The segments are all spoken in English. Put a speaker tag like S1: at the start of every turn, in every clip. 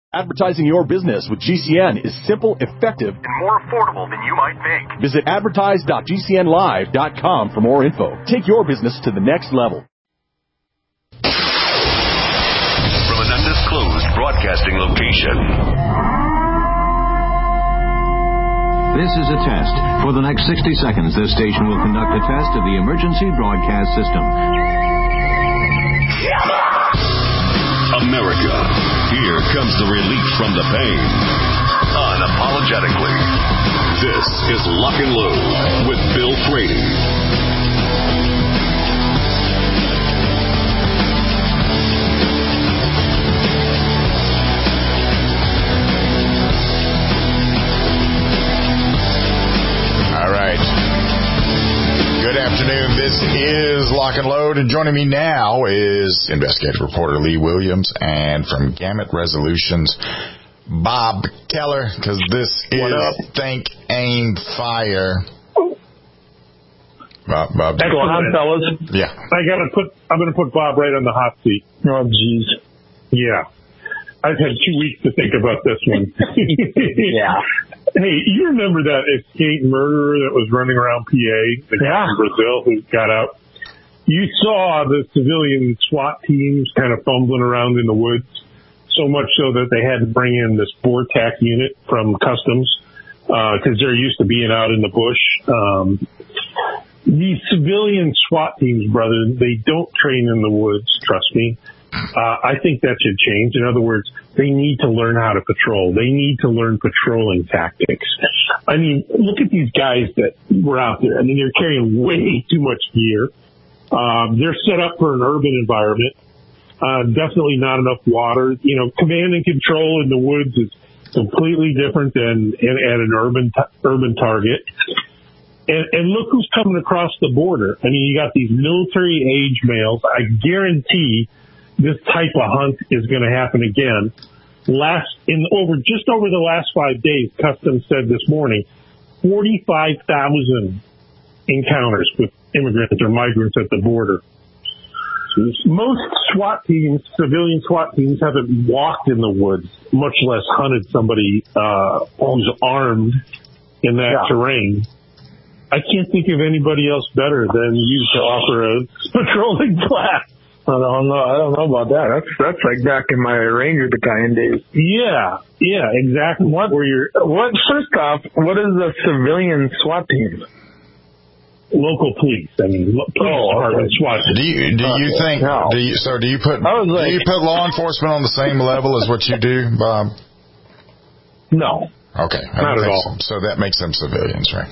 S1: Advertising your business with GCN is simple, effective, and more affordable than you might think. Visit advertise.gcnlive.com for more info. Take your business to the next level.
S2: From an undisclosed broadcasting location.
S3: This is a test. For the next 60 seconds, this station will conduct a test of the emergency broadcast system.
S2: America, here comes the relief from the pain. Unapologetically. This is Lock and Load with Bill Frady.
S4: All right. Good afternoon. This is Lock and Load, and joining me now is investigative reporter Lee Williams, and from Gamut Resolutions, Bob Keller, because this is Think, Aim, Fire. Bob,
S5: what's going on, fellas?
S4: Yeah.
S5: I'm gonna put Bob right on the hot seat. Oh, jeez. Yeah. I've had 2 weeks to think about this one.
S6: Yeah.
S5: Hey, you remember that escaped murderer that was running around PA, the guy from Brazil who got out? You saw the civilian SWAT teams kind of fumbling around in the woods, so much so that they had to bring in this BORTAC unit from Customs, because they're used to being out in the bush. These civilian SWAT teams, brother, they don't train in the woods, trust me. I think that should change. In other words, they need to learn how to patrol. They need to learn patrolling tactics. I mean, look at these guys that were out there. I mean, they're carrying way too much gear. They're set up for an urban environment. Definitely not enough water. You know, command and control in the woods is completely different than at an urban target. And look who's coming across the border. I mean, you got these military-age males. I guarantee this type of hunt is going to happen again. Just over the last 5 days, Customs said this morning, 45,000 encounters with immigrants or migrants at the border. Most SWAT teams, civilian SWAT teams, haven't walked in the woods, much less hunted somebody who's armed in that terrain. I can't think of anybody else better than you to offer a patrolling class.
S6: I don't know about that. That's like back in my Ranger Battalion days.
S5: Yeah, exactly.
S6: First off, what is a civilian SWAT team?
S5: Local police. I mean, department SWAT.
S4: Do you think? No. Do you put law enforcement on the same level as what you do, Bob?
S5: No.
S4: Okay,
S5: not at all.
S4: So that makes them civilians, right?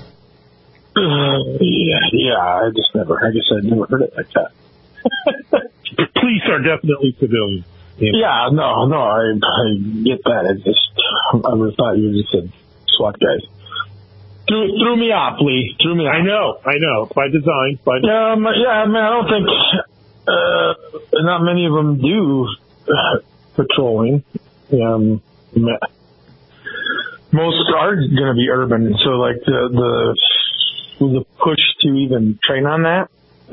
S6: Yeah. I guess I never heard it like that.
S5: Police are definitely civilians.
S6: Yeah, no, I get that. I would have thought you just said SWAT guys. Threw me off, Lee. Threw me off.
S5: I know. By design. I
S6: don't think not many of them do patrolling. Most are going to be urban. So, like the push to even train on that.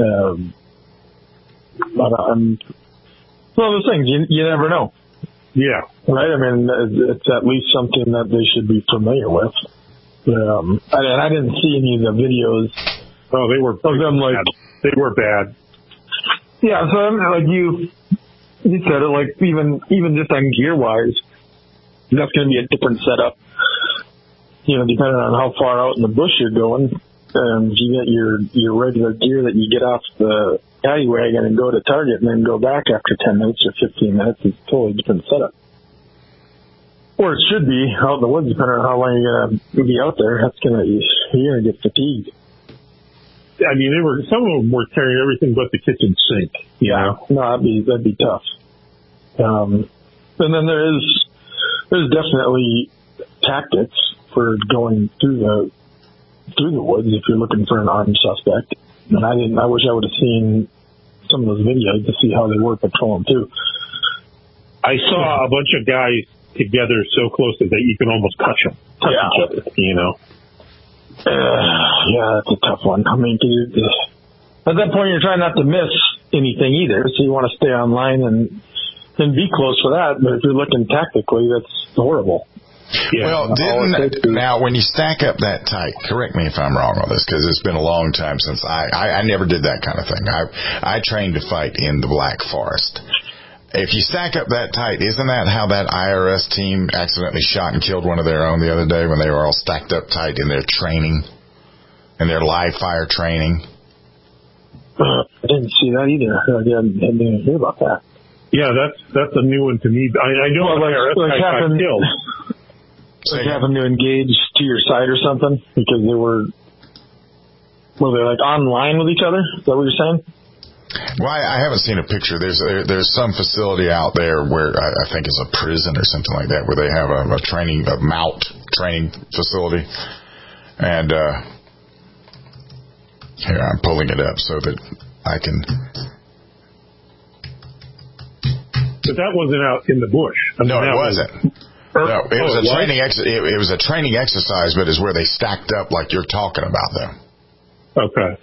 S6: Well, the things you never know.
S5: Yeah.
S6: Right. I mean, it's at least something that they should be familiar with. I didn't see any of the videos.
S5: Oh, they were
S6: of them
S5: bad. They were bad.
S6: Yeah. So like you said it, like even just on gear wise, that's going to be a different setup. You know, depending on how far out in the bush you're going. You get your regular gear that you get off the paddy wagon and go to Target and then go back after 10 minutes or 15 minutes. It's a totally different setup. Or it should be out in the woods, depending on how long you're going to be out there. You're going to get fatigued.
S5: I mean, some of them were carrying everything but the kitchen sink.
S6: Yeah. No, that'd be tough. And then there's definitely tactics for going through the woods if you're looking for an armed suspect. And I wish I would have seen some of those videos to see how they were patrolling too.
S5: I saw a bunch of guys together so close that you can almost touch each other, you know.
S6: Yeah, that's a tough one. I mean, at that point you're trying not to miss anything either, so you want to stay online and and be close for that. But if you're looking tactically, that's horrible.
S4: Yeah. Well, now when you stack up that tight, correct me if I'm wrong on this, because it's been a long time since I never did that kind of thing. I trained to fight in the Black Forest. If you stack up that tight, isn't that how that IRS team accidentally shot and killed one of their own the other day when they were all stacked up tight in their training, in their live fire training?
S6: I didn't see that either. I didn't hear about that.
S5: Yeah, that's a new one to me. I know IRS guy got killed.
S6: Like happened to engage to your side or something because they were they like online with each other? Is that what you're saying?
S4: Well, I haven't seen a picture. There's some facility out there where I think it's a prison or something like that, where they have a MOUT training facility, and here I'm pulling it up so that I can.
S5: But that wasn't out in the bush.
S4: No, it wasn't. No, it was a training. It was a training exercise, but it's where they stacked up like you're talking about them.
S5: Okay.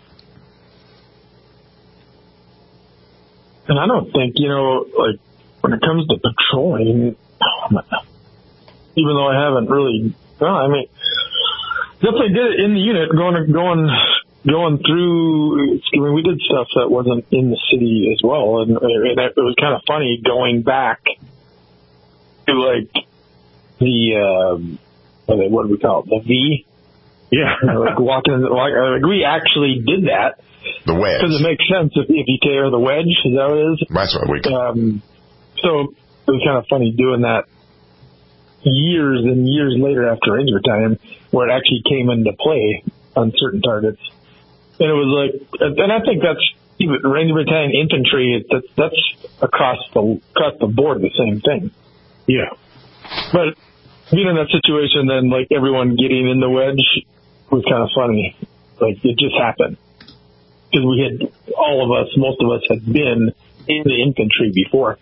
S6: And I don't think, like when it comes to patrolling, even though I haven't really, definitely did it in the unit, going through. I mean, we did stuff that wasn't in the city as well, and it was kind of funny going back to like the what do we call it? The V.
S5: Yeah,
S6: like walking. Like we actually did that.
S4: The wedge.
S6: Because it makes sense if you tear the wedge. Is that what it is?
S4: That's what we do.
S6: So it was kind of funny doing that years and years later after Ranger Battalion, where it actually came into play on certain targets. And it was like, and I think that's even Ranger Battalion infantry. That's across the board the same thing.
S5: Yeah,
S6: but being in that situation, then like everyone getting in the wedge was kind of funny. Like it just happened. Because most of us had been in the infantry before.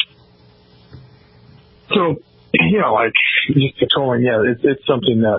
S6: So, like, just patrolling, it's something that,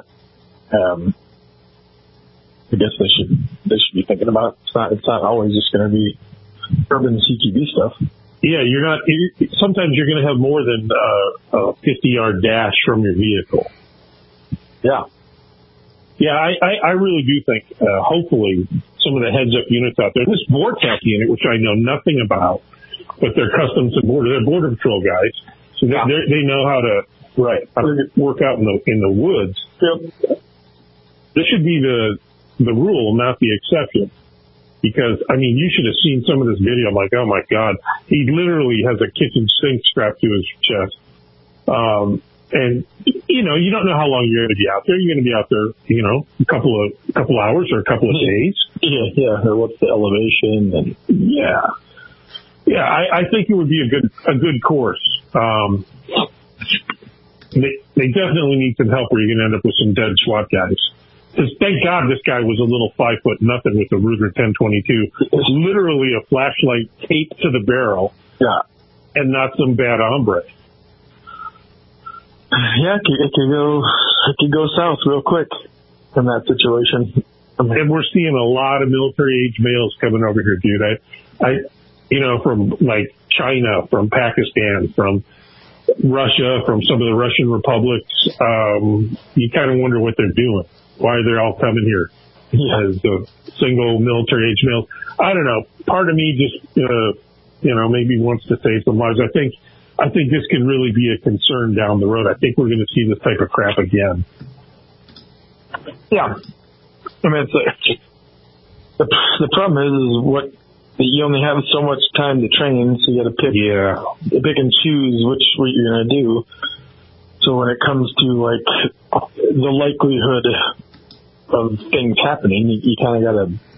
S6: I guess they should be thinking about. It's not always just going to be urban CQB stuff.
S5: Yeah, sometimes you're going to have more than a 50-yard dash from your vehicle.
S6: Yeah.
S5: Yeah, I really do think, hopefully, some of the heads-up units out there, this VORTAC unit, which I know nothing about, but they're custom to they're Border Patrol guys, so they know how to work out in the woods. Yep. This should be the rule, not the exception. Because, I mean, you should have seen some of this video. I'm like, oh, my God. He literally has a kitchen sink strapped to his chest. And, you don't know how long you're going to be out there. You're going to be out there, a couple hours or a couple of days.
S6: Yeah. Or what's the elevation? And
S5: yeah. Yeah, I think it would be a good course. They definitely need some help, or you're going to end up with some dead SWAT guys. Because thank God this guy was a little 5'0" with a Ruger 1022. It's literally a flashlight taped to the barrel.
S6: Yeah.
S5: And not some bad hombre.
S6: Yeah, it could go south real quick in that situation.
S5: And we're seeing a lot of military age males coming over here, dude. From like China, from Pakistan, from Russia, from some of the Russian republics. You kind of wonder what they're doing. Why are they all coming here as single military age males? I don't know. Part of me just, maybe wants to save some lives. I think this could really be a concern down the road. I think we're going to see this type of crap again.
S6: Yeah. I mean, the problem is you only have so much time to train, so you got to pick and choose what you're going to do. So when it comes to like the likelihood of things happening, you kind of got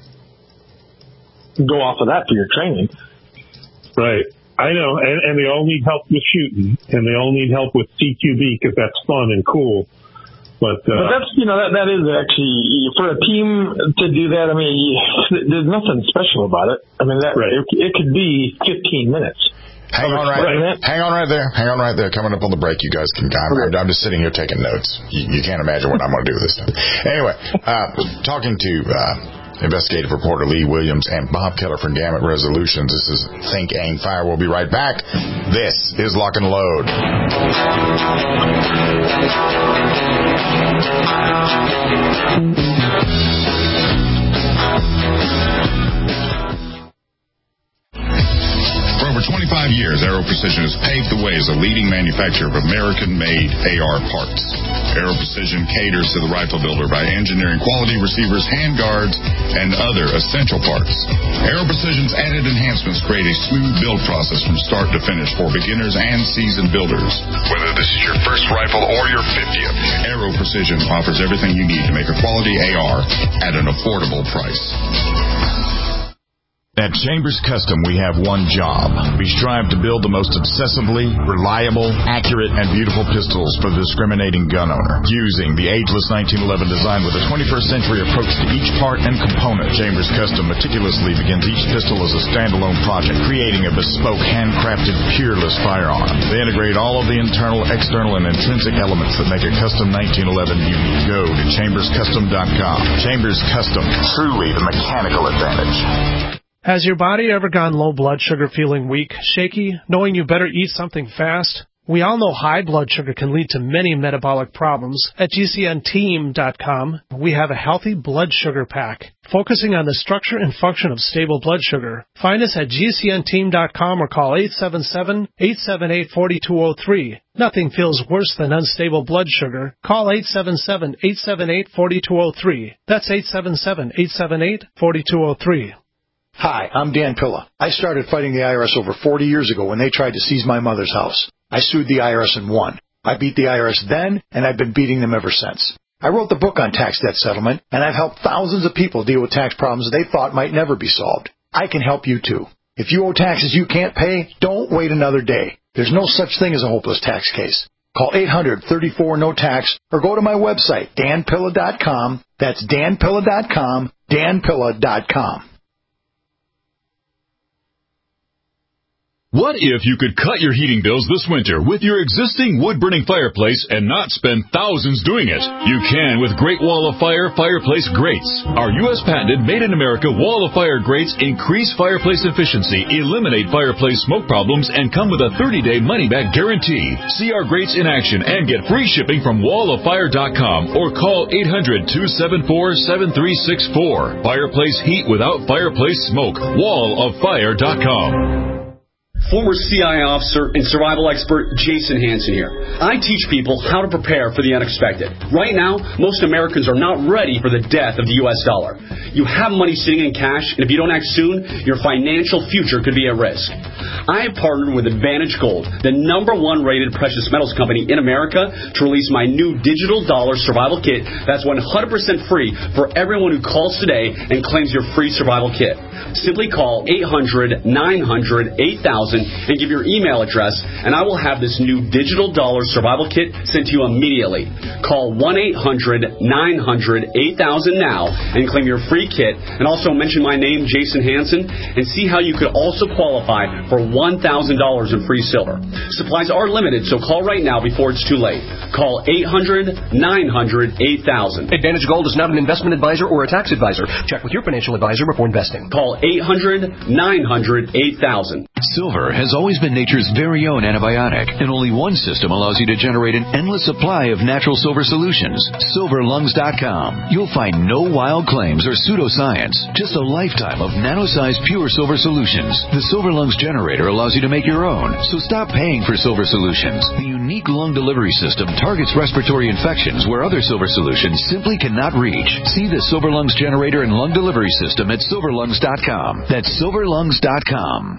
S6: to go off of that for your training.
S5: Right. I know, and they all need help with shooting, and they all need help with CQB because that's fun and cool. But
S6: that's that is actually for a team to do that. I mean, there's nothing special about it. I mean, it could be 15 minutes.
S4: Hang on right there. Coming up on the break, you guys can. I'm just sitting here taking notes. You can't imagine what I'm going to do this time. Anyway, talking to investigative reporter Lee Williams and Bob Keller from Gamut Resolutions. This is Think, Aim, Fire. We'll be right back. This is Lock and Load.
S2: For over 25 years, Aero Precision has paved the way as a leading manufacturer of American-made AR parts. Aero Precision caters to the rifle builder by engineering quality receivers, handguards, and other essential parts. Aero Precision's added enhancements create a smooth build process from start to finish for beginners and seasoned builders. Whether this is your first rifle or your 50th, Aero Precision offers everything you need to make a quality AR at an affordable price.
S4: At Chambers Custom, we have one job. We strive to build the most obsessively reliable, accurate, and beautiful pistols for the discriminating gun owner. Using the ageless 1911 design with a 21st century approach to each part and component, Chambers Custom meticulously begins each pistol as a standalone project, creating a bespoke, handcrafted, peerless firearm. They integrate all of the internal, external, and intrinsic elements that make a custom 1911 unique. Go to chamberscustom.com. Chambers Custom, truly the mechanical advantage.
S7: Has your body ever gone low blood sugar, feeling weak, shaky, knowing you better eat something fast? We all know high blood sugar can lead to many metabolic problems. At GCNteam.com, we have a healthy blood sugar pack, focusing on the structure and function of stable blood sugar. Find us at GCNteam.com or call 877-878-4203. Nothing feels worse than unstable blood sugar. Call 877-878-4203. That's 877-878-4203.
S8: Hi, I'm Dan Pilla. I started fighting the IRS over 40 years ago when they tried to seize my mother's house. I sued the IRS and won. I beat the IRS then, and I've been beating them ever since. I wrote the book on tax debt settlement, and I've helped thousands of people deal with tax problems they thought might never be solved. I can help you too. If you owe taxes you can't pay, don't wait another day. There's no such thing as a hopeless tax case. Call 800-34-NO-TAX or go to my website, danpilla.com. That's danpilla.com, danpilla.com.
S9: What if you could cut your heating bills this winter with your existing wood-burning fireplace and not spend thousands doing it? You can with Great Wall of Fire fireplace grates. Our U.S. patented made-in-America Wall of Fire grates increase fireplace efficiency, eliminate fireplace smoke problems, and come with a 30-day money-back guarantee. See our grates in action and get free shipping from walloffire.com or call 800-274-7364. Fireplace heat without fireplace smoke. walloffire.com.
S10: Former CIA officer and survival expert Jason Hansen here. I teach people how to prepare for the unexpected. Right now, most Americans are not ready for the death of the U.S. dollar. You have money sitting in cash, and if you don't act soon, your financial future could be at risk. I have partnered with Advantage Gold, the #1 rated precious metals company in America, to release my new digital dollar survival kit that's 100% free for everyone who calls today and claims your free survival kit. Simply call 800-900-8000 and give your email address, and I will have this new digital dollar survival kit sent to you immediately. Call 1-800-900-8000 now and claim your free kit, and also mention my name, Jason Hansen, and see how you could also qualify for $1,000 in free silver. Supplies are limited, so call right now before it's too late. Call 800-900-8000.
S11: Advantage Gold is not an investment advisor or a tax advisor. Check with your financial advisor before investing.
S10: Call 800-900-8000.
S3: Silver has always been nature's very own antibiotic, and only one system allows you to generate an endless supply of natural silver solutions. SilverLungs.com. You'll find no wild claims or pseudoscience, just a lifetime of nano-sized pure silver solutions. The Silver Lungs generator allows you to make your own, so stop paying for silver solutions. The unique lung delivery system targets respiratory infections where other silver solutions simply cannot reach. See the Silver Lungs generator and lung delivery system at SilverLungs.com. That's SilverLungs.com.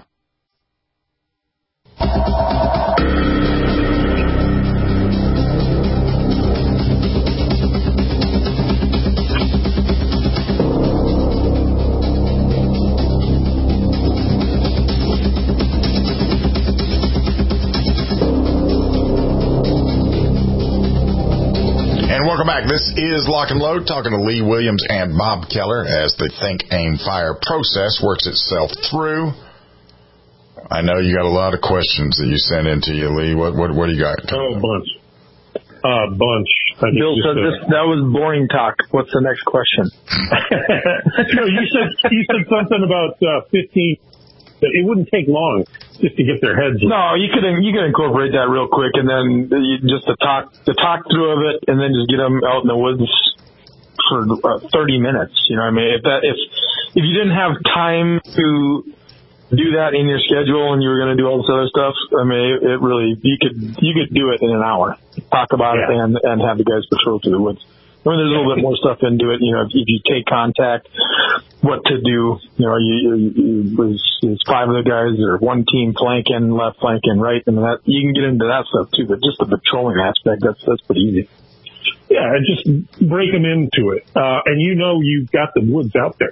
S4: Welcome back. This is Lock and Load, talking to Lee Williams and Bob Keller as the Think, Aim, Fire process works itself through. I know you got a lot of questions that you sent in to you, Lee. What do you got?
S5: Oh, a bunch.
S6: Bill said that was boring talk. What's the next question?
S5: No, you said something about 15. But it wouldn't take long just to get their heads.
S6: No, you can incorporate that real quick, and then just the talk through of it, and then just get them out in the woods for 30 minutes. You know what I mean? If you didn't have time to do that in your schedule and you were going to do all this other stuff, I mean, it really you could do it in an hour. Talk about it and have the guys patrol through the woods. I mean, there's a little bit more stuff into it. You know, if you take contact, what to do. You know, there's 5 of the guys or one team flanking, left flanking, right, and that you can get into that stuff too. But just the patrolling aspect, that's pretty easy.
S5: Yeah, just break them into it, and you've got the woods out there.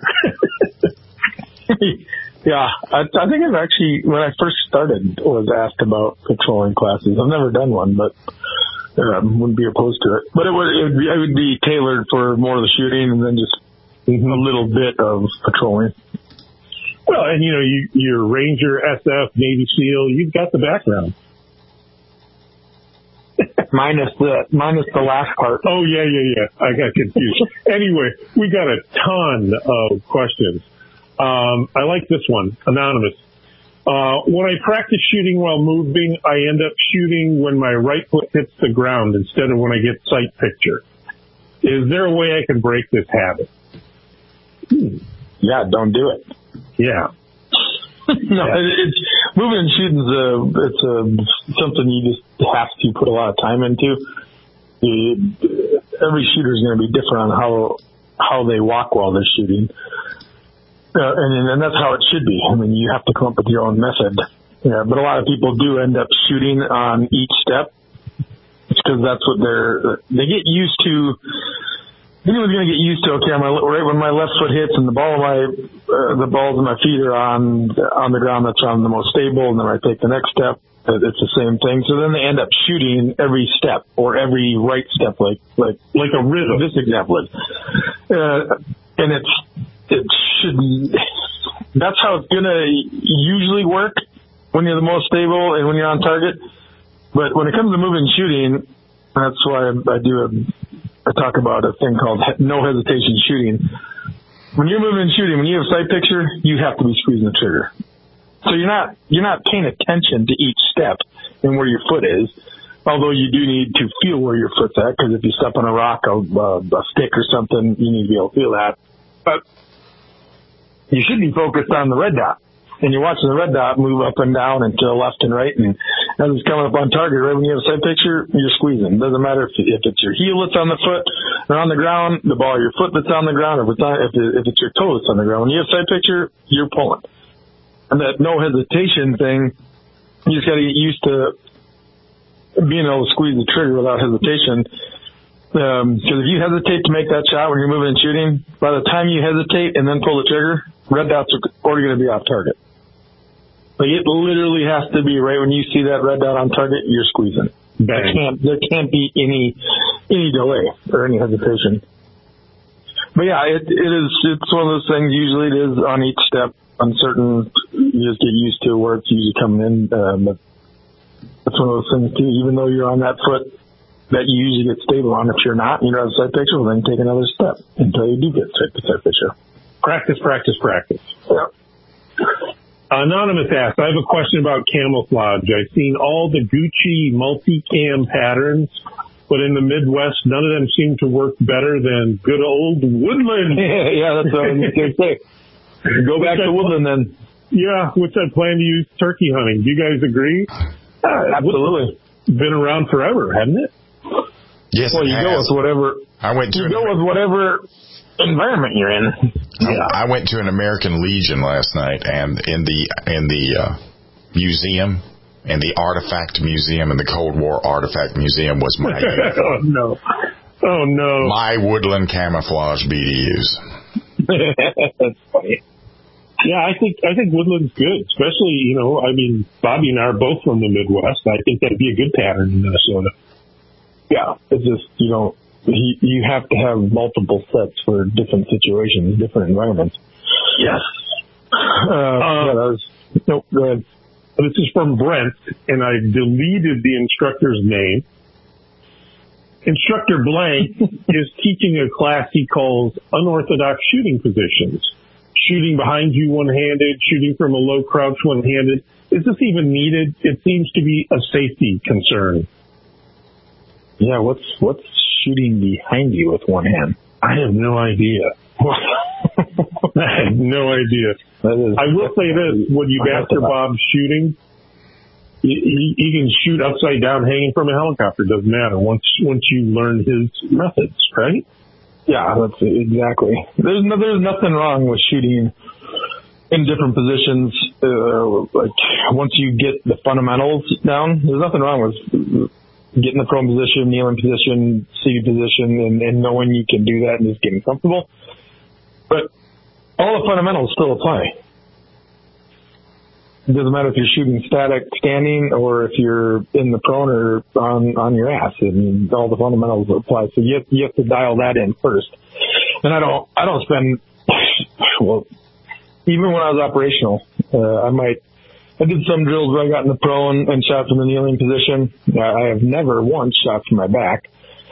S6: Yeah, I think I've actually, when I first started, was asked about patrolling classes. I've never done one, but. Wouldn't be opposed to it, but it would be tailored for more of the shooting and then just a little bit of patrolling.
S5: Well, and you're Ranger, SF, Navy SEAL, you've got the background.
S6: minus the last part.
S5: Oh yeah. I got confused. Anyway, we got a ton of questions. I like this one, anonymous. When I practice shooting while moving, I end up shooting when my right foot hits the ground instead of when I get sight picture. Is there a way I can break this habit?
S6: Yeah, don't do it.
S5: Yeah.
S6: No, moving and shooting it's something you just have to put a lot of time into. Every shooter is going to be different on how they walk while they're shooting. And that's how it should be. I mean, you have to come up with your own method. Yeah, but a lot of people do end up shooting on each step. It's because that's what they get used to. Anyone's going to get used to, okay, right when my left foot hits and the balls of my feet are on the ground, that's on the most stable, and then I take the next step. It's the same thing. So then they end up shooting every step or every right step, like
S5: a rhythm.
S6: This example is. And it should be, that's how it's going to usually work when you're the most stable and when you're on target. But when it comes to moving and shooting, that's why I talk about a thing called no hesitation shooting. When you're moving and shooting, when you have sight picture, you have to be squeezing the trigger. So you're not paying attention to each step and where your foot is. Although you do need to feel where your foot's at, because if you step on a rock, a stick or something, you need to be able to feel that. But you should be focused on the red dot. And you're watching the red dot move up and down and to the left and right. And as it's coming up on target, right when you have a sight picture, you're squeezing. It doesn't matter if it's your heel that's on the foot or on the ground, the ball of your foot that's on the ground, or if it's your toe that's on the ground. When you have sight picture, you're pulling. And that no hesitation thing, you just got to get used to being able to squeeze the trigger without hesitation. Because if you hesitate to make that shot when you're moving and shooting, by the time you hesitate and then pull the trigger, red dots are already going to be off target. Like it literally has to be right when you see that red dot on target, you're squeezing. There can't be any delay or any hesitation. But yeah, it's one of those things. Usually it is on each step. On certain, you just get used to where it's usually coming in. But that's one of those things too. Even though you're on that foot that you usually get stable on, if you're not, you don't have a sight picture, well, then take another step until you do get sight picture.
S5: Practice.
S6: Yep.
S5: Anonymous asks, I have a question about camouflage. I've seen all the Gucci multicam patterns, but in the Midwest, none of them seem to work better than good old Woodland.
S6: Yeah, that's what I was going to say. Go back to Woodland then.
S5: Yeah, which I plan to use turkey hunting. Do you guys agree?
S6: Absolutely.
S5: Been around forever, hasn't it?
S4: Yes,
S6: well, you go with whatever. With whatever environment you're in.
S4: Yeah. I went to an American Legion last night, and in the museum, in the Artifact Museum, in the Cold War Artifact Museum, was my uniform.
S5: Oh no!
S4: My Woodland camouflage BDUs.
S6: That's funny.
S5: Yeah, I think Woodland's good, especially Bobby and I are both from the Midwest. I think that'd be a good pattern in Minnesota.
S6: Yeah, it's just you have to have multiple sets for different situations, different environments.
S5: Yes.
S6: Go ahead.
S5: This is from Brent, and I deleted the instructor's name. Instructor Blank is teaching a class he calls unorthodox shooting positions. Shooting behind you one-handed, shooting from a low crouch one-handed. Is this even needed? It seems to be a safety concern.
S6: Yeah, what's shooting behind you with one hand?
S5: I have no idea. I have no idea. I will say this, when you master Bob's shooting, he can shoot upside down hanging from a helicopter. Doesn't matter once you learn his methods, right?
S6: Yeah, that's exactly. There's nothing wrong with shooting in different positions. Like once you get the fundamentals down, there's nothing wrong with getting the prone position, kneeling position, seated position, and knowing you can do that and just getting comfortable. But all the fundamentals still apply. It doesn't matter if you're shooting static, standing, or if you're in the prone or on your ass. I mean, all the fundamentals apply. So you have to dial that in first. And I don't spend, well, even when I was operational, I did some drills where I got in the prone and shot from the kneeling position. I have never once shot from my back.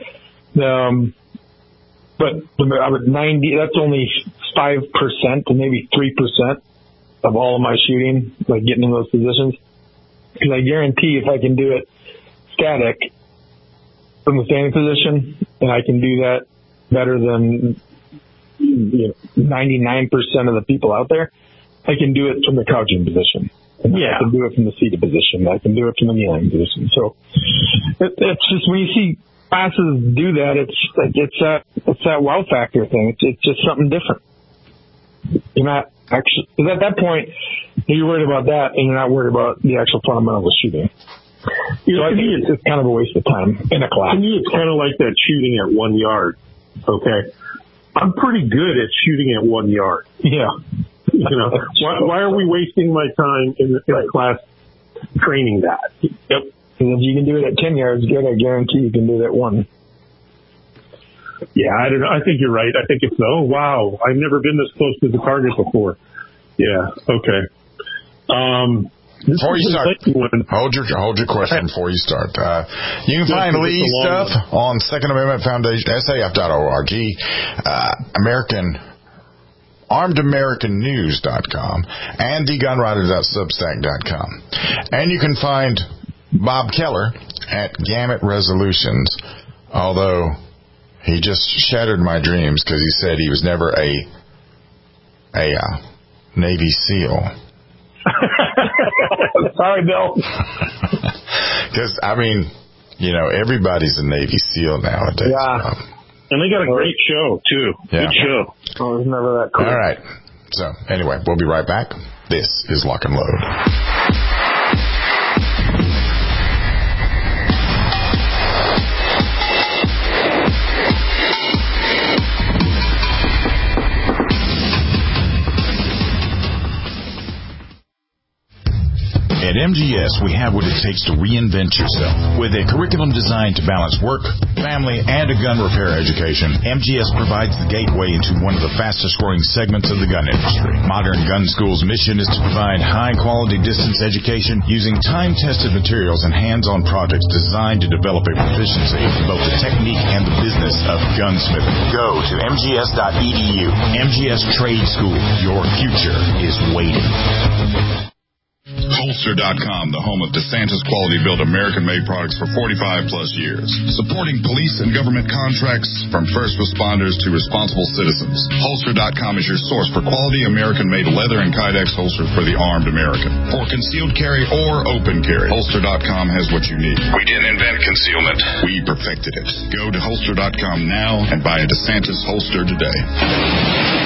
S6: But about 90, that's only 5% to maybe 3% of all of my shooting, like getting in those positions. Because I guarantee if I can do it static from the standing position, and I can do that better than 99% of the people out there, I can do it from the crouching position. Yeah. I can do it from the seated position. I can do it from the kneeling position. So it's just when you see classes do that, it's that wow factor thing. It's just something different. You're not actually, because at that point you're worried about that, and you're not worried about the actual fundamentals of shooting. So I think it's kind of a waste of time in a class.
S5: To me, it's kind of like that shooting at 1 yard. Okay, I'm pretty good at shooting at 1 yard.
S6: Yeah.
S5: You know, why are we wasting my time in a class training that?
S6: Yep. And if you can do it at 10 yards, good, I guarantee you can do it at 1.
S5: Yeah, I don't know. I think you're right. I think it's, oh, wow, I've never been this close to the target before. Yeah, okay.
S4: Before you start, hold your question before you start. You can find Lee's stuff on Second Amendment Foundation, SAF.org, ArmedAmericanNews.com, and thegunwriter.substack.com. And you can find Bob Keller at Gamut Resolutions, although he just shattered my dreams because he said he was never a Navy SEAL.
S6: Sorry, Bill.
S4: Because, I mean, everybody's a Navy SEAL nowadays.
S6: Yeah.
S5: And they got a great show, too. Yeah. Good show.
S6: Oh, it was never that cool.
S4: All right. So, anyway, we'll be right back. This is Lock and Load. At MGS, we have what it takes to reinvent yourself. With a curriculum designed to balance work, family, and a gun repair education, MGS provides the gateway into one of the fastest-growing segments of the gun industry. Modern Gun School's mission is to provide high-quality distance education using time-tested materials and hands-on projects designed to develop a proficiency in both the technique and the business of gunsmithing. Go to mgs.edu. MGS Trade School. Your future is waiting. Holster.com, the home of DeSantis quality-built American-made products for 45-plus years. Supporting police and government contracts from first responders to responsible citizens. Holster.com is your source for quality American-made leather and Kydex holsters for the armed American. For concealed carry or open carry, Holster.com has what you need. We didn't invent concealment. We perfected it. Go to Holster.com now and buy a DeSantis holster today.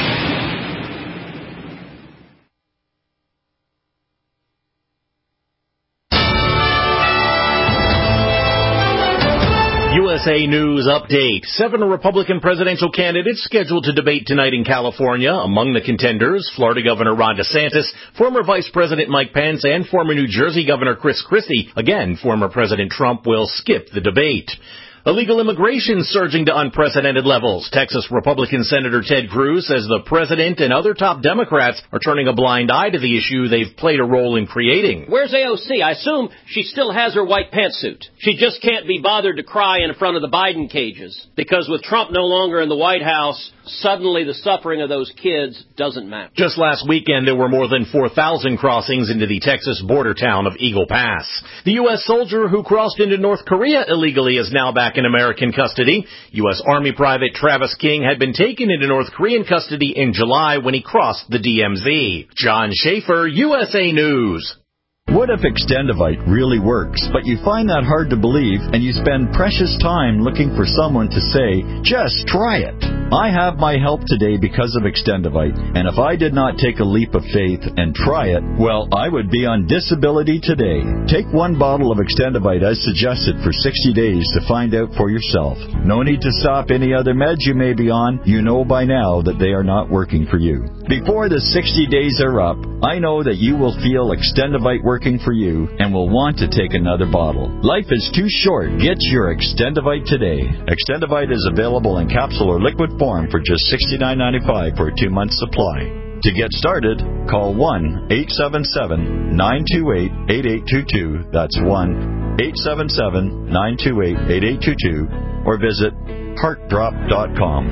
S12: USA News Update. 7 Republican presidential candidates scheduled to debate tonight in California. Among the contenders, Florida Governor Ron DeSantis, former Vice President Mike Pence, and former New Jersey Governor Chris Christie. Again, former President Trump will skip the debate. Illegal immigration surging to unprecedented levels. Texas Republican Senator Ted Cruz says the president and other top Democrats are turning a blind eye to the issue they've played a role in creating.
S13: Where's AOC? I assume she still has her white pantsuit. She just can't be bothered to cry in front of the Biden cages, because with Trump no longer in the White House, suddenly the suffering of those kids doesn't matter.
S12: Just last weekend, there were more than 4,000 crossings into the Texas border town of Eagle Pass. The U.S. soldier who crossed into North Korea illegally is now back in American custody. U.S. Army Private Travis King had been taken into North Korean custody in July when he crossed the DMZ. John Schaefer, USA News.
S14: What if Extendivite really works, but you find that hard to believe and you spend precious time looking for someone to say, just try it? I have my help today because of Extendivite, and if I did not take a leap of faith and try it, well, I would be on disability today. Take one bottle of Extendivite as suggested for 60 days to find out for yourself. No need to stop any other meds you may be on. You know by now that they are not working for you. Before the 60 days are up, I know that you will feel Extendivite working for you and will want to take another bottle. Life is too short. Get your Extendivite today. Extendivite is available in capsule or liquid form for just $69.95 for a 2-month supply. To get started, call 1-877-928-8822. That's 1-877-928-8822. Or visit heartdrop.com.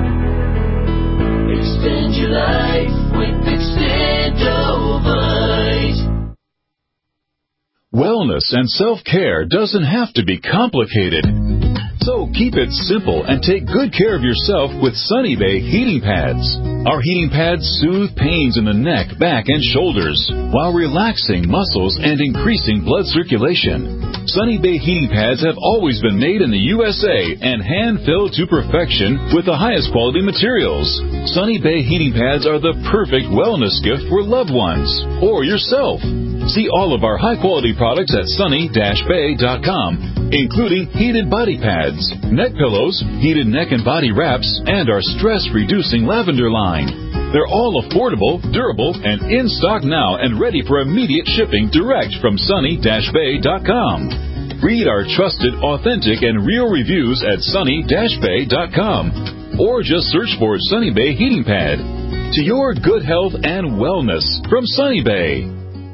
S15: Extend your life with Extendivite.
S9: Wellness and self-care doesn't have to be complicated. So keep it simple and take good care of yourself with Sunny Bay heating pads. Our heating pads soothe pains in the neck, back, and shoulders while relaxing muscles and increasing blood circulation. Sunny Bay heating pads have always been made in the USA and hand-filled to perfection with the highest quality materials. Sunny Bay heating pads are the perfect wellness gift for loved ones or yourself. See all of our high-quality products at sunny-bay.com, including heated body pads, neck pillows, heated neck and body wraps, and our stress-reducing lavender line. They're all affordable, durable, and in stock now and ready for immediate shipping direct from sunny-bay.com. Read our trusted, authentic, and real reviews at sunny-bay.com, or just search for Sunny Bay Heating Pad. To your good health and wellness from Sunny Bay.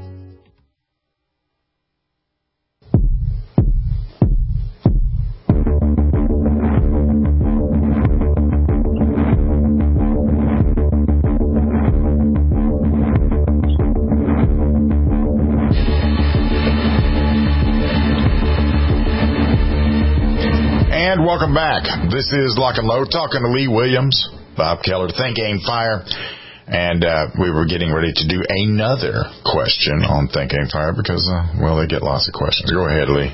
S4: And welcome back. This is Lock and Load, talking to Lee Williams, Bob Keller, Think Aim Fire. And we were getting ready to do another question on Think Aim Fire because, they get lots of questions. Go ahead, Lee.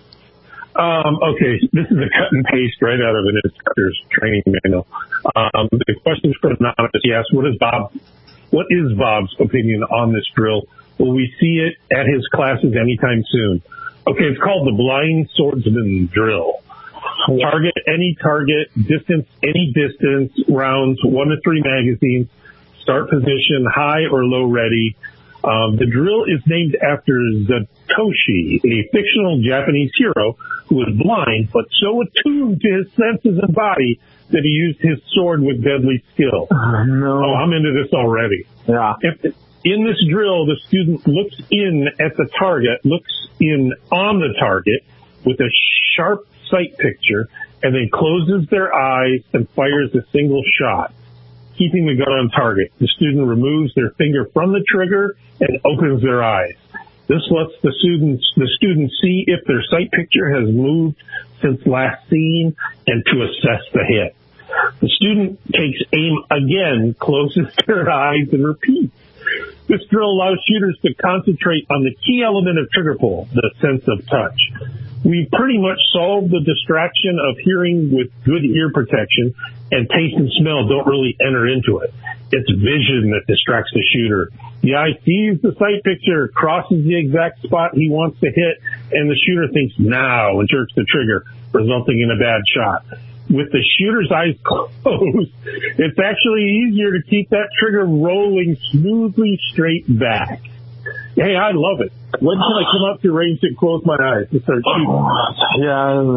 S5: Okay, this is a cut and paste right out of an instructor's training manual. The question is from Anonymous. He asked, what is Bob's opinion on this drill? Will we see it at his classes anytime soon? Okay, it's called the Blind Swordsman Drill. Target any target, distance any distance, rounds 1 to 3 magazines, start position, high or low ready. The drill is named after Zatoshi, a fictional Japanese hero who was blind but so attuned to his senses and body that he used his sword with deadly skill. Oh, I'm into this already.
S6: Yeah.
S5: In this drill, the student looks in at the target, looks in on the target with a sharp sight picture, and then closes their eyes and fires a single shot, keeping the gun on target. The student removes their finger from the trigger and opens their eyes. This lets the student see if their sight picture has moved since last seen and to assess the hit. The student takes aim again, closes their eyes, and repeats. This drill allows shooters to concentrate on the key element of trigger pull, the sense of touch. We've pretty much solved the distraction of hearing with good ear protection, and taste and smell don't really enter into it. It's vision that distracts the shooter. The eye sees the sight picture, crosses the exact spot he wants to hit, and the shooter thinks now and jerks the trigger, resulting in a bad shot. With the shooter's eyes closed, it's actually easier to keep that trigger rolling smoothly straight back. Hey, I love it. When can I come up to range and close my eyes and start shooting?
S6: Yeah,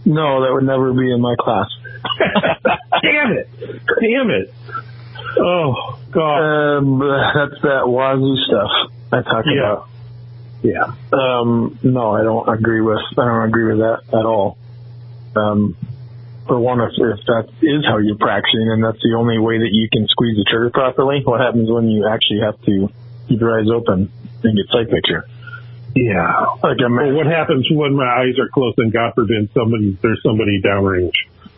S6: No, that would never be in my class.
S5: Damn it. Oh, God.
S6: That's that wazoo stuff I talked about.
S5: Yeah.
S6: No, I don't agree with that at all. For one, if that is how you're practicing and that's the only way that you can squeeze the trigger properly, what happens when you actually have to keep your eyes open and get sight picture?
S5: Yeah. What happens when my eyes are closed and God forbid there's somebody downrange?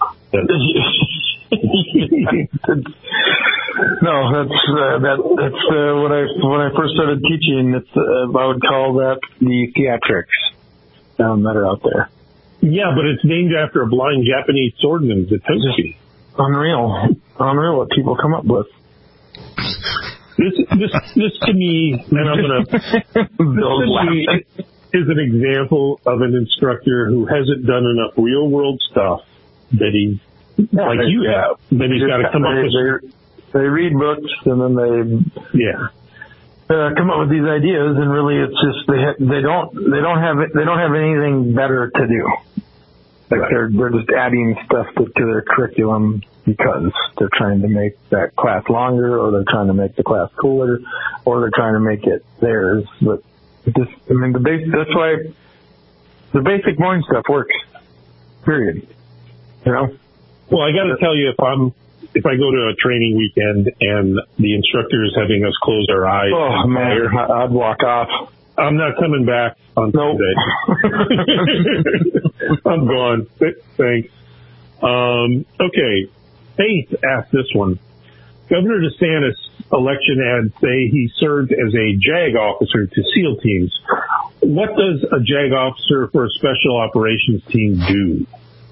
S6: No, that's when I first started teaching. I would call that the theatrics that are out there.
S5: Yeah, but it's named after a blind Japanese swordsman, Zatoshi.
S6: Unreal what people come up with.
S5: This to me, and I'm gonna is an example of an instructor who hasn't done enough real world stuff that he's he's got to come up with.
S6: They read books and then they come up with these ideas, and really it's just they don't have anything better to do. Like they're just adding stuff to their curriculum because they're trying to make that class longer, or they're trying to make the class cooler, or they're trying to make it theirs. But that's why the basic morning stuff works. Period. You know.
S5: Well, I got to tell you, if I go to a training weekend and the instructor is having us close our eyes,
S6: I'd walk off.
S5: I'm not coming back on Sunday. I'm gone. Thanks. Okay. Faith asked this one. Governor DeSantis election ads say he served as a JAG officer to SEAL teams. What does a JAG officer for a special operations team do?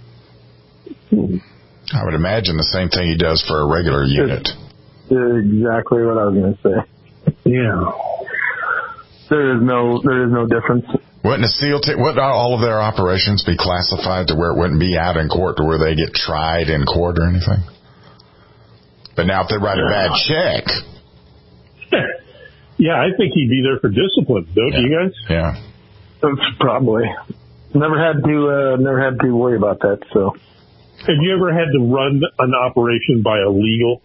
S4: I would imagine the same thing he does for a regular unit.
S6: Exactly what I was going to say.
S5: Yeah.
S6: There is no difference.
S4: Wouldn't a SEAL team, wouldn't all of their operations be classified to where it wouldn't be out in court, to where they get tried in court or anything? But now if they write a bad check.
S5: Yeah, I think he'd be there for discipline, don't you guys?
S4: Yeah.
S6: Probably. Never had to worry about that, so.
S5: Have you ever had to run an operation by a legal?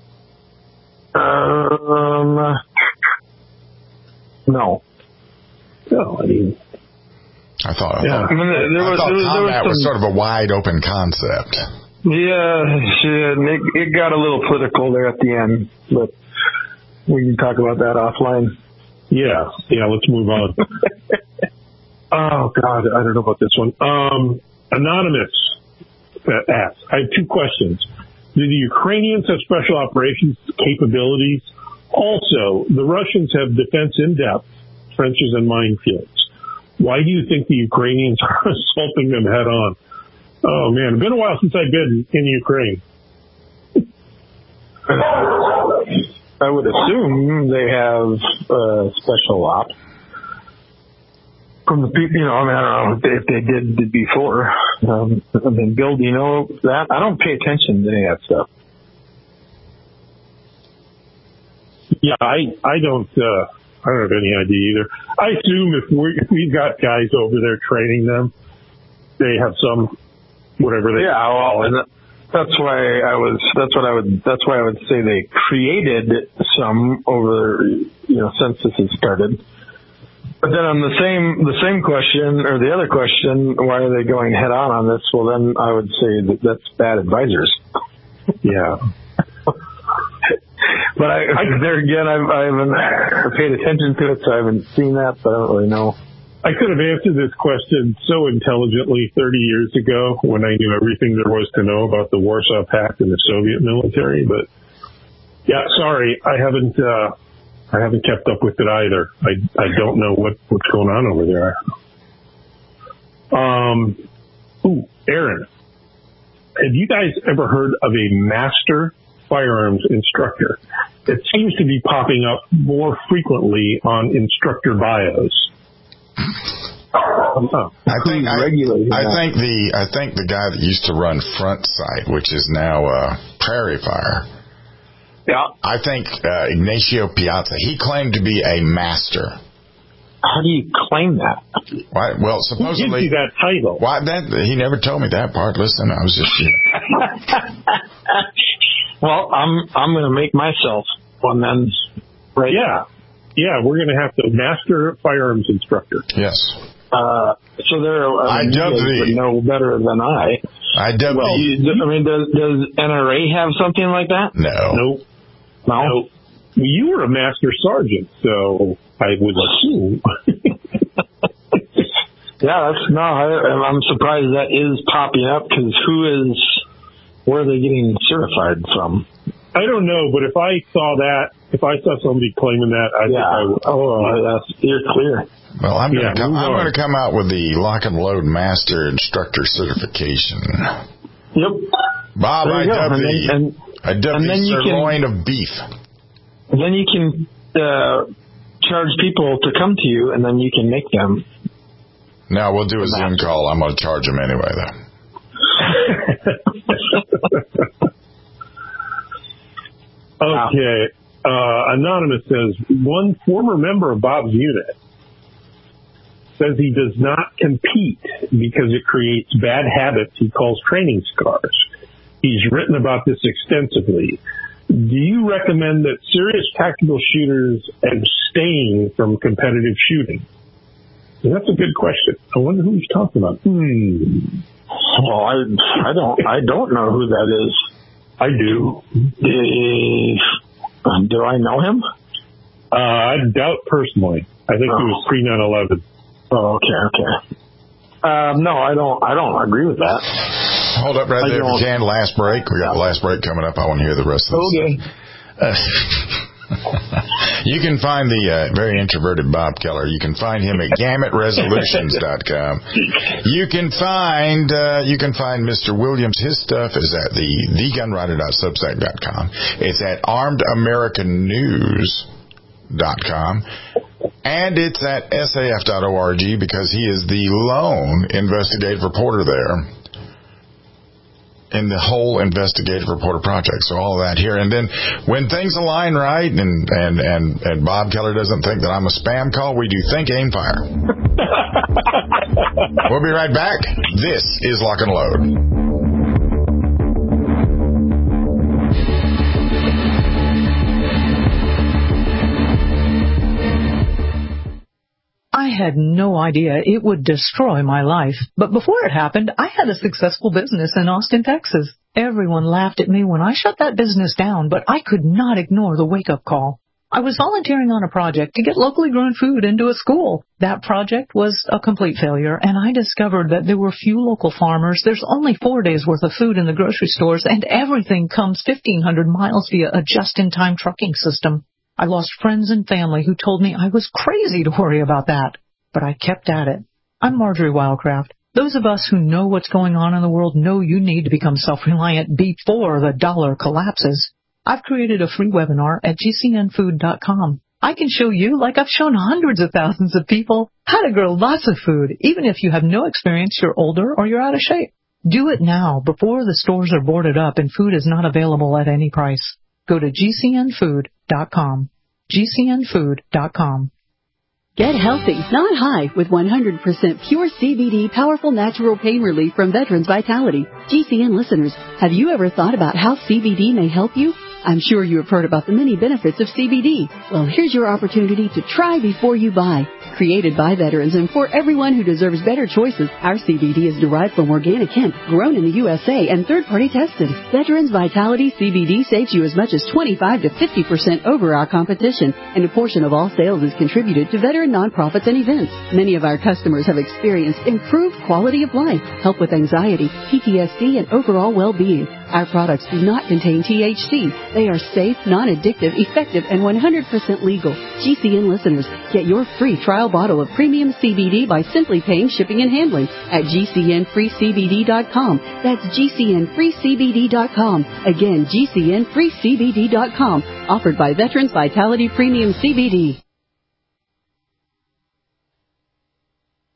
S6: No.
S5: No, I mean,
S4: I thought combat was sort of a wide open concept.
S6: Yeah, it got a little political there at the end, but we can talk about that offline.
S5: Yeah, let's move on. Oh, God, I don't know about this one. Anonymous asks, I have two questions. Do the Ukrainians have special operations capabilities? Also, the Russians have defense in depth, trenches and minefields. Why do you think the Ukrainians are assaulting them head on? Oh, man, it's been a while since I've been in Ukraine.
S6: I would assume they have special ops. From the people, I don't know if they did before. Bill, do you know that? I don't pay attention to any of that stuff.
S5: Yeah, I don't have any idea either. I assume if we've got guys over there training them, they have some whatever they.
S6: Yeah, well, that's why I would say they created some over, since this has started. But then on the same question, or the other question, why are they going head on this? Well, then I would say that's bad advisors.
S5: Yeah.
S6: But there again, I haven't paid attention to it, so I haven't seen that, so I don't really know.
S5: I could have answered this question so intelligently 30 years ago when I knew everything there was to know about the Warsaw Pact and the Soviet military, but yeah, sorry, I haven't kept up with it either. I don't know what's going on over there. Aaron, have you guys ever heard of a master firearms instructor? It seems to be popping up more frequently on instructor bios.
S4: I think the guy that used to run Front Sight, which is now Prairie Fire.
S6: Yeah.
S4: I think Ignacio Piazza, he claimed to be a master
S6: How do you claim that?
S4: Why? Well, supposedly
S5: Who gives you that title?
S4: Why? He never told me that part. Listen, I was just.
S6: Well, I'm going to make myself one then. Right?
S5: Yeah. We're going to have to master firearms instructor.
S4: Yes.
S6: So there,
S4: I dubbed
S6: you would know better than I.
S4: dubbed
S6: does NRA have something like that?
S4: No.
S6: No.
S5: You were a master sergeant, so I would assume.
S6: I'm surprised that is popping up, because where are they getting certified from?
S5: I don't know, but if I saw somebody claiming that, I think I would.
S6: You're clear.
S4: Well, I'm going to come out with the Lock and Load Master Instructor Certification.
S6: Yep.
S4: Bob, I dubbed the sirloin of beef.
S6: Then you can charge people to come to you, and then you can make them.
S4: No, we'll do a Zoom call. I'm going to charge them anyway, though.
S5: Okay. Anonymous says, one former member of Bob's unit says he does not compete because it creates bad habits he calls training scars. He's written about this extensively. Do you recommend that serious tactical shooters abstain from competitive shooting? And that's a good question. I wonder who he's talking about.
S6: Well, I don't know who that is.
S5: I do.
S6: Do I know him?
S5: I doubt personally. I think he was pre-9/11.
S6: Oh, okay. No, I don't agree with that.
S4: Hold up right there if you can. Last break. We got the last break coming up. I want to hear the rest of this.
S6: Okay.
S4: You can find the very introverted Bob Keller. You can find him at GamutResolutions.com. You can find Mr. Williams. His stuff is at thegunwriter.substack.com. It's at ArmedAmericanNews.com. And it's at saf.org, because he is the lone investigative reporter there in the whole investigative reporter project. So all of that here. And then when things align right and Bob Keller doesn't think that I'm a spam call, we do Think, Aim, Fire. We'll be right back. This is Lock and Load.
S16: I had no idea it would destroy my life. But before it happened, I had a successful business in Austin, Texas. Everyone laughed at me when I shut that business down, but I could not ignore the wake-up call. I was volunteering on a project to get locally grown food into a school. That project was a complete failure, and I discovered that there were few local farmers. There's only 4 days' worth of food in the grocery stores, and everything comes 1,500 miles via a just-in-time trucking system. I lost friends and family who told me I was crazy to worry about that. But I kept at it. I'm Marjorie Wildcraft. Those of us who know what's going on in the world know you need to become self-reliant before the dollar collapses. I've created a free webinar at gcnfood.com. I can show you, like I've shown hundreds of thousands of people, how to grow lots of food, even if you have no experience, you're older, or you're out of shape. Do it now before the stores are boarded up and food is not available at any price. Go to gcnfood.com. gcnfood.com.
S17: Get healthy, not high, with 100% pure CBD powerful natural pain relief from Veterans Vitality. GCN listeners, have you ever thought about how CBD may help you? I'm sure you have heard about the many benefits of CBD. Well, here's your opportunity to try before you buy. Created by veterans and for everyone who deserves better choices, our CBD is derived from organic hemp, grown in the USA and third-party tested. Veterans Vitality CBD saves you as much as 25 to 50% over our competition, and a portion of all sales is contributed to veteran nonprofits and events. Many of our customers have experienced improved quality of life, help with anxiety, PTSD, and overall well-being. Our products do not contain THC. They are safe, non-addictive, effective, and 100% legal. GCN listeners, get your free trial bottle of premium CBD by simply paying shipping and handling at GCNFreeCBD.com. That's GCNFreeCBD.com. Again, GCNFreeCBD.com. Offered by Veterans Vitality Premium CBD.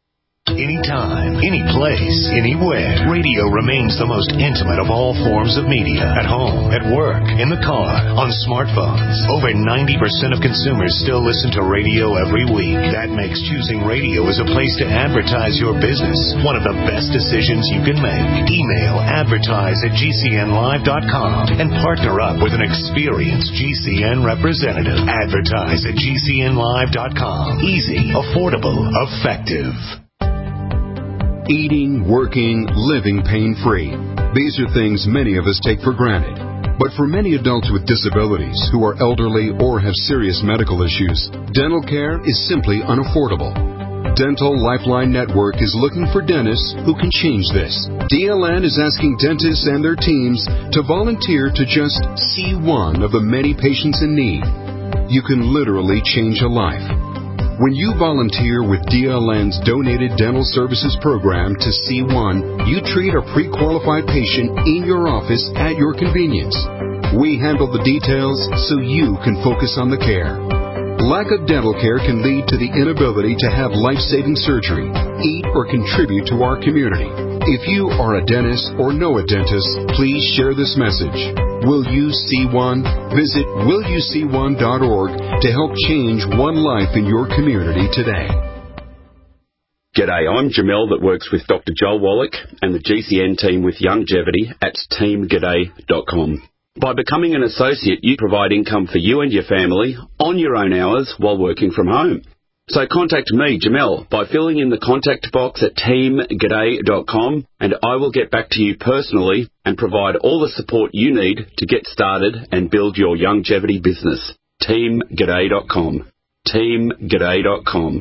S18: Anytime, any place, anywhere. Radio remains the most intimate of all forms of media. At home, at work, in the car, on smartphones. Over 90% of consumers still listen to radio every week. That makes choosing radio as a place to advertise your business one of the best decisions you can make. Email advertise@gcnlive.com and partner up with an experienced GCN representative. Advertise@gcnlive.com. Easy, affordable, effective.
S19: Eating, working, living pain-free. These are things many of us take for granted. But for many adults with disabilities who are elderly or have serious medical issues, dental care is simply unaffordable. Dental Lifeline Network is looking for dentists who can change this. DLN is asking dentists and their teams to volunteer to just see one of the many patients in need. You can literally change a life. When you volunteer with DLN's Donated Dental Services Program to C1, you treat a pre-qualified patient in your office at your convenience. We handle the details so you can focus on the care. Lack of dental care can lead to the inability to have life-saving surgery, eat, or contribute to our community. If you are a dentist or know a dentist, please share this message. Will You See One? Visit willyouseeone.org to help change one life in your community today.
S20: G'day, I'm Jamel that works with Dr. Joel Wallach and the GCN team with Longevity at teamg'day.com. By becoming an associate, you provide income for you and your family on your own hours while working from home. So contact me, Jamel, by filling in the contact box at teamg'day.com, and I will get back to you personally and provide all the support you need to get started and build your longevity business. teamg'day.com. teamg'day.com.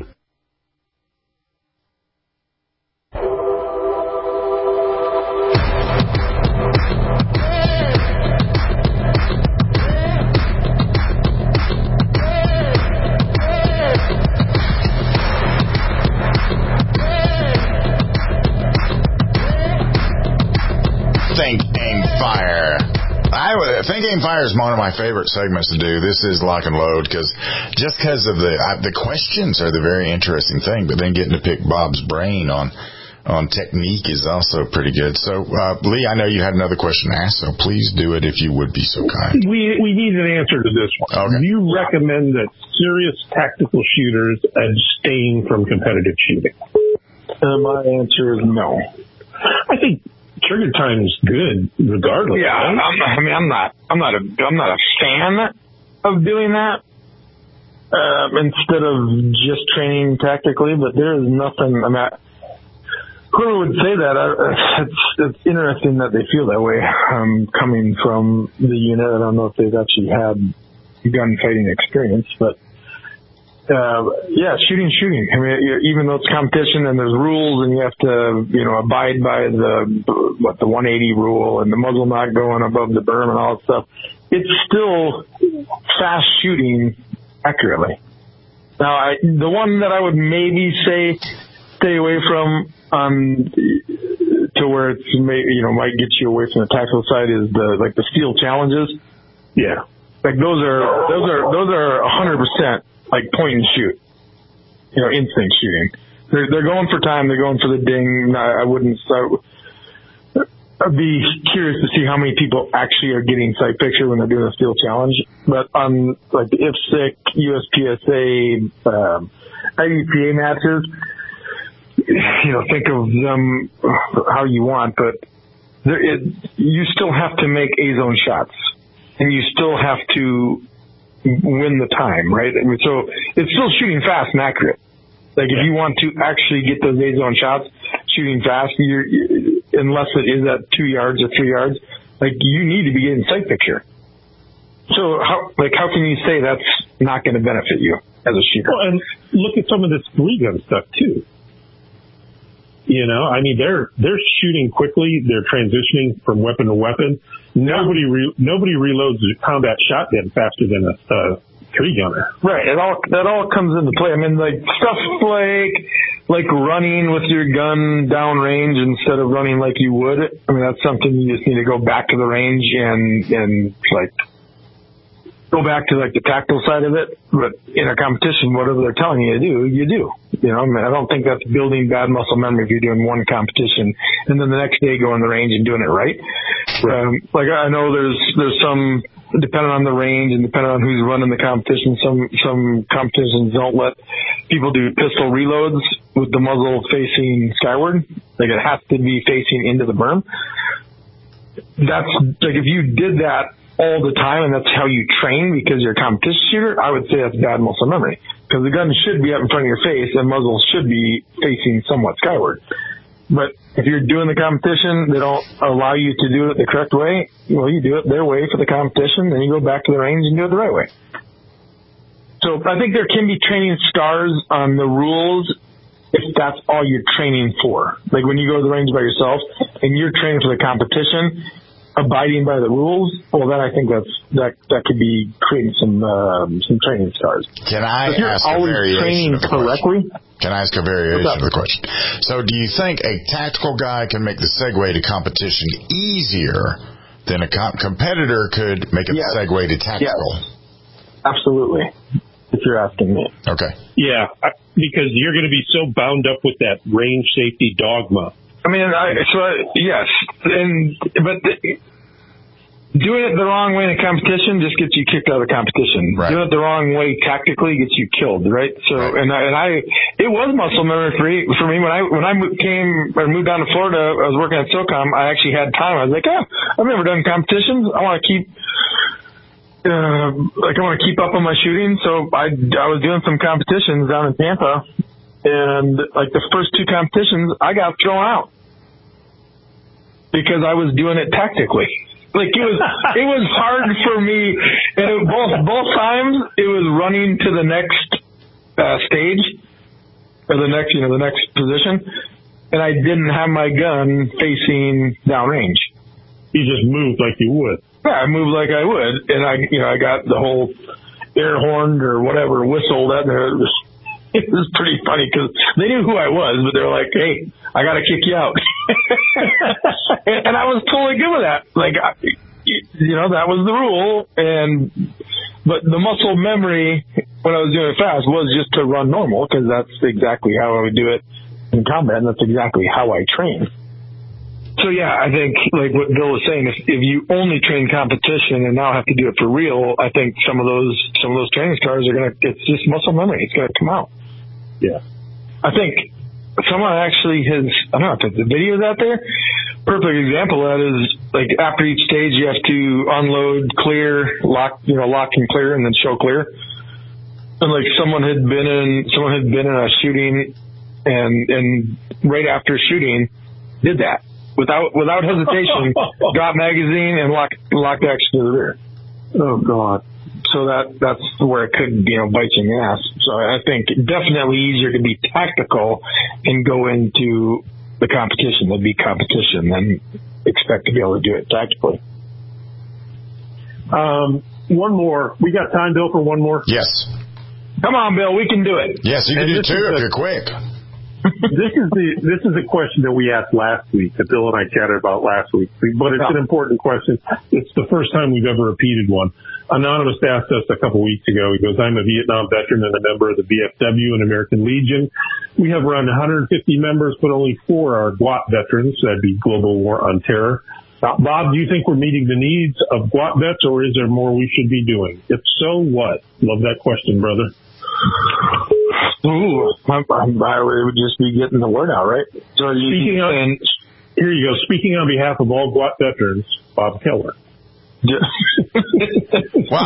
S4: Think Aim Fire. Think Aim Fire is one of my favorite segments to do. This is Lock and Load because of the questions are the very interesting thing, but then getting to pick Bob's brain on technique is also pretty good. So, Lee, I know you had another question asked, so please do it if you would be so kind.
S5: We need an answer to this one.
S4: Okay.
S5: Do you recommend that serious tactical shooters abstain from competitive shooting?
S6: My answer is no.
S5: I think trigger time's good, regardless.
S6: Yeah,
S5: right?
S6: I'm not a fan of doing that. Instead of just training tactically, but there is nothing. Whoever would say that, it's interesting that they feel that way. Coming from the unit, I don't know if they've actually had gunfighting experience, but shooting. I mean, even though it's competition and there's rules and you have to, abide by the 180 rule and the muzzle not going above the berm and all that stuff, it's still fast shooting accurately. Now, the one that I would maybe say stay away from, to where it's might get you away from the tactical side is the steel challenges. Yeah, like those are 100%. Like point and shoot, instinct shooting. They're going for time. They're going for the ding. I'd be curious to see how many people actually are getting sight picture when they're doing a steel challenge. But on like the IFSC, USPSA, IDPA matches, think of them how you want, but you still have to make A-zone shots, and you still have to win the time, right? So it's still shooting fast and accurate. Like if you want to actually get those A-zone shots, shooting fast, unless it is at 2 yards or 3 yards, like you need to be getting sight picture. So how can you say that's not going to benefit you as a shooter?
S5: Well, and look at some of this free gun stuff too. They're shooting quickly. They're transitioning from weapon to weapon. Nobody reloads a combat shotgun faster than a three gunner.
S6: Right. That all comes into play. I mean, like stuff like running with your gun down range instead of running like you would. I mean, that's something you just need to go back to the range and like go back to like the tactical side of it, but in a competition, whatever they're telling you to do, you do. You know, I mean, I don't think that's building bad muscle memory if you're doing one competition and then the next day go in the range and doing it right. Like I know there's some, depending on the range and depending on who's running the competition, some competitions don't let people do pistol reloads with the muzzle facing skyward. Like it has to be facing into the berm. That's like if you did that all the time and that's how you train because you're a competition shooter, I would say that's bad muscle memory. Because the gun should be up in front of your face and muzzle should be facing somewhat skyward. But if you're doing the competition, they don't allow you to do it the correct way. Well, you do it their way for the competition, then you go back to the range and do it the right way. So I think there can be training stars on the rules if that's all you're training for. Like when you go to the range by yourself and you're training for the competition, abiding by the rules, well, then I think that could be creating some training stars.
S4: Can I ask a variation of the question? Can I ask a variation of the question? So do you think a tactical guy can make the segue to competition easier than a competitor could make a segue to tactical?
S6: Yes. Absolutely, if you're asking me.
S4: Okay.
S5: Yeah, because you're going to be so bound up with that range safety dogma.
S6: I mean, yes, but doing it the wrong way in a competition just gets you kicked out of the competition.
S4: Right.
S6: Doing it the wrong way tactically gets you killed, right? So, right. It was muscle memory for me when I moved down to Florida. I was working at SOCOM. I actually had time. I was like, I've never done competitions. I want to keep. I want to keep up on my shooting, so I was doing some competitions down in Tampa. And like the first two competitions, I got thrown out because I was doing it tactically. Like it was hard for me, and both times it was running to the next stage or the next position, and I didn't have my gun facing downrange.
S5: You just moved like you would.
S6: Yeah, I moved like I would, and I got the whole air horn or whatever whistled at there. It was pretty funny because they knew who I was, but they were like, "Hey, I got to kick you out," and I was totally good with that. Like, that was the rule. But the muscle memory when I was doing it fast was just to run normal because that's exactly how I would do it in combat, and that's exactly how I train. So yeah, I think like what Bill was saying, if you only train competition and now have to do it for real, I think some of those training stars it's just muscle memory. It's gonna come out.
S5: Yeah.
S6: I think someone actually has, I don't know if the video's out there. Perfect example of that is like after each stage you have to unload, clear, lock and clear, and then show clear. And like someone had been in a shooting and right after shooting did that. Without hesitation, drop magazine and lock action to the rear. Oh God! So that's where it could bite you in the ass. So I think definitely easier to be tactical and go into the competition than be competition than expect to be able to do it tactically.
S5: One more. We got time, Bill, for one more.
S4: Yes.
S6: Come on, Bill. We can do it.
S4: Yes, you can do two if you're quick.
S5: This is a question that we asked last week, that Bill and I chatted about last week, but it's an important question. It's the first time we've ever repeated one. Anonymous asked us a couple weeks ago. He goes, "I'm a Vietnam veteran and a member of the VFW and American Legion. We have around 150 members, but only 4 are GWOT veterans. That'd be Global War on Terror. Bob, do you think we're meeting the needs of GWOT vets, or is there more we should be doing? If so, what?" Love that question, brother.
S6: Ooh, I would just be getting the word out, right? So
S5: here you go. Speaking on behalf of all GWOT veterans, Bob Keller.
S4: Well,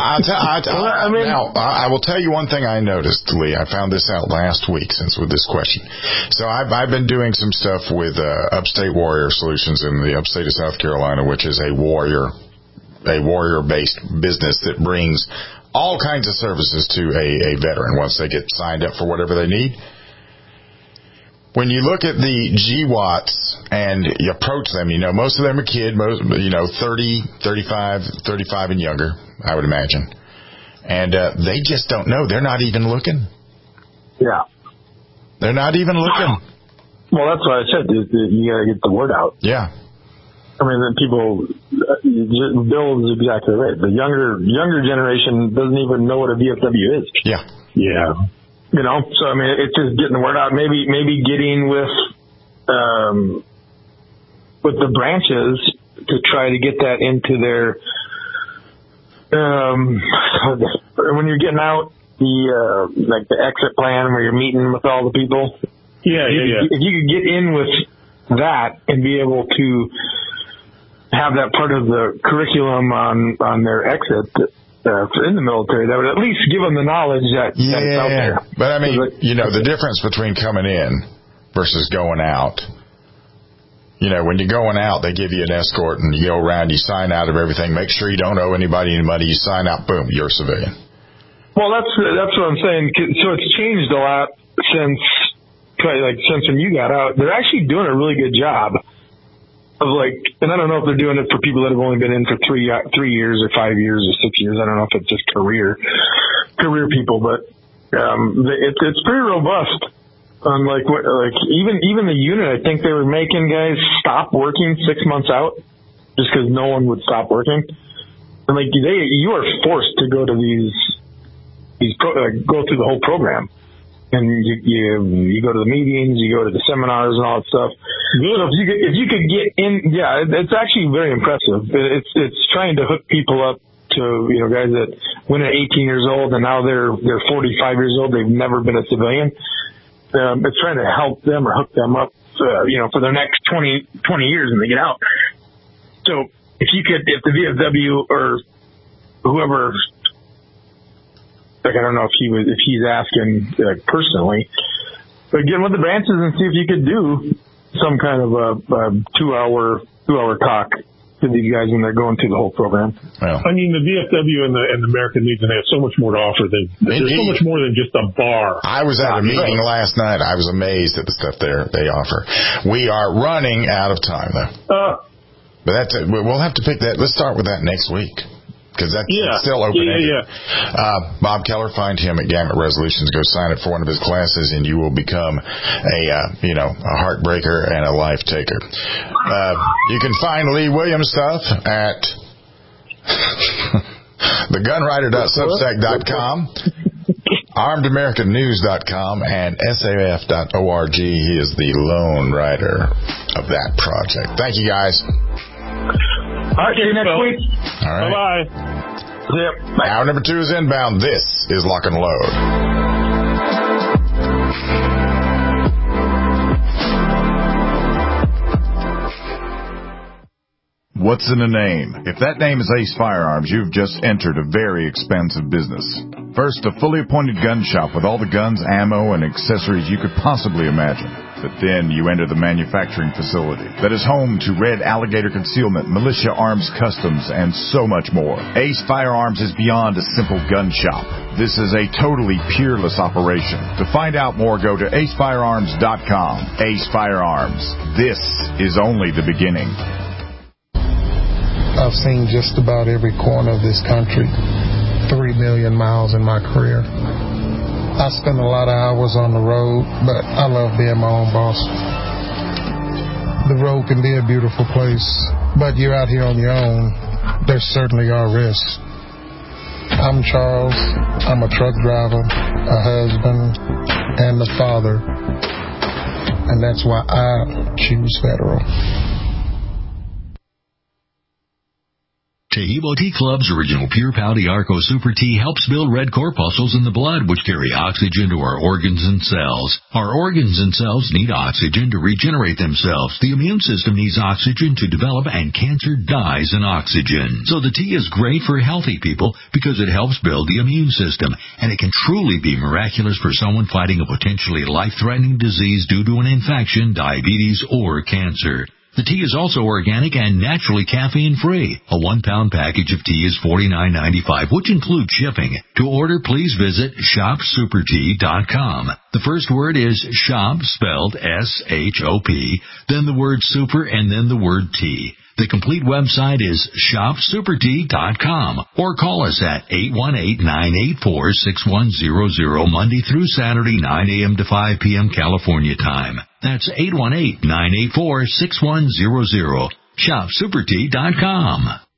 S4: I will tell you one thing I noticed, Lee. I found this out last week with this question. So I've been doing some stuff with Upstate Warrior Solutions in the upstate of South Carolina, which is a warrior-based business that brings all kinds of services to a veteran once they get signed up for whatever they need. When you look at the GWOTs and you approach them, most of them are kids, 30, 35 and younger, I would imagine. And they just don't know. They're not even looking.
S6: Yeah.
S4: They're not even looking.
S6: Well, that's what I said. You got to get the word out.
S4: Yeah.
S6: I mean, Bill is exactly right. The younger generation doesn't even know what a VFW is.
S4: Yeah.
S5: Yeah.
S6: You know, so I mean, it's just getting the word out. Maybe getting with the branches to try to get that into their when you're getting out like the exit plan where you're meeting with all the people.
S5: Yeah.
S6: If you could get in with that and be able to have that part of the curriculum on their exit in the military, that would at least give them the knowledge that's out there.
S4: But I mean, the difference between coming in versus going out. When you're going out, they give you an escort and you go around, you sign out of everything, make sure you don't owe anybody any money, you sign out, boom, you're a civilian.
S6: Well, that's what I'm saying. So it's changed a lot since when you got out. They're actually doing a really good job of and I don't know if they're doing it for people that have only been in for 3 years or 5 years or 6 years. I don't know if it's just career people, but it's pretty robust. Even the unit, I think they were making guys stop working 6 months out just because no one would stop working. And you are forced to go to go through the whole program. And you go to the meetings, you go to the seminars and all that stuff. So if you could get in, it's actually very impressive. It's trying to hook people up to guys that went at 18 years old and now they're 45 years old. They've never been a civilian. It's trying to help them or hook them up, for the next 20 years when they get out. So if the VFW or whoever. I don't know if he's asking personally, but get with the branches and see if you could do some kind of a 2-hour talk to these guys when they're going through the whole program.
S5: Well, I mean, the VFW and the American Legion have so much more to offer there's so much more than just a bar.
S4: I was at a meeting last night. I was amazed at the stuff they offer. We are running out of time though. But we'll have to pick that. Let's start with that next week. Because that's still open-ended. Bob Keller, find him at Gamut Resolutions. Go sign up for one of his classes, and you will become a heartbreaker and a life taker. You can find Lee Williams stuff at thegunwriter.substack.com, armedamericannews.com, and saf.org. He is the lone writer of that project. Thank you, guys.
S6: All right, see you next week.
S4: All right.
S5: Bye-bye.
S6: Yep.
S4: Hour number 2 is inbound. This is Lock and Load.
S21: What's in a name? If that name is Ace Firearms, you've just entered a very expensive business. First, a fully appointed gun shop with all the guns, ammo, and accessories you could possibly imagine. But then you enter the manufacturing facility that is home to Red Alligator Concealment, Militia Arms Customs, and so much more. Ace Firearms is beyond a simple gun shop. This is a totally peerless operation. To find out more, go to acefirearms.com. Ace Firearms. This is only the beginning.
S22: I've seen just about every corner of this country. 3 million miles in my career. I spend a lot of hours on the road, but I love being my own boss. The road can be a beautiful place, but you're out here on your own. There certainly are risks. I'm Charles. I'm a truck driver, a husband, and a father. And that's why I choose Federal.
S3: Taheebo Tea Club's original Pure Pouty Arco Super Tea helps build red corpuscles in the blood, which carry oxygen to our organs and cells. Our organs and cells need oxygen to regenerate themselves. The immune system needs oxygen to develop, and cancer dies in oxygen. So the tea is great for healthy people because it helps build the immune system, and it can truly be miraculous for someone fighting a potentially life-threatening disease due to an infection, diabetes, or cancer. The tea is also organic and naturally caffeine-free. A 1-pound package of tea is $49.95, which includes shipping. To order, please visit shopsupertea.com. The first word is shop, spelled S-H-O-P, then the word super, and then the word tea. The complete website is shopsupertea.com, or call us at 818-984-6100 Monday through Saturday, 9 a.m. to 5 p.m. California time. That's 818-984-6100. ShopSuperTea.com.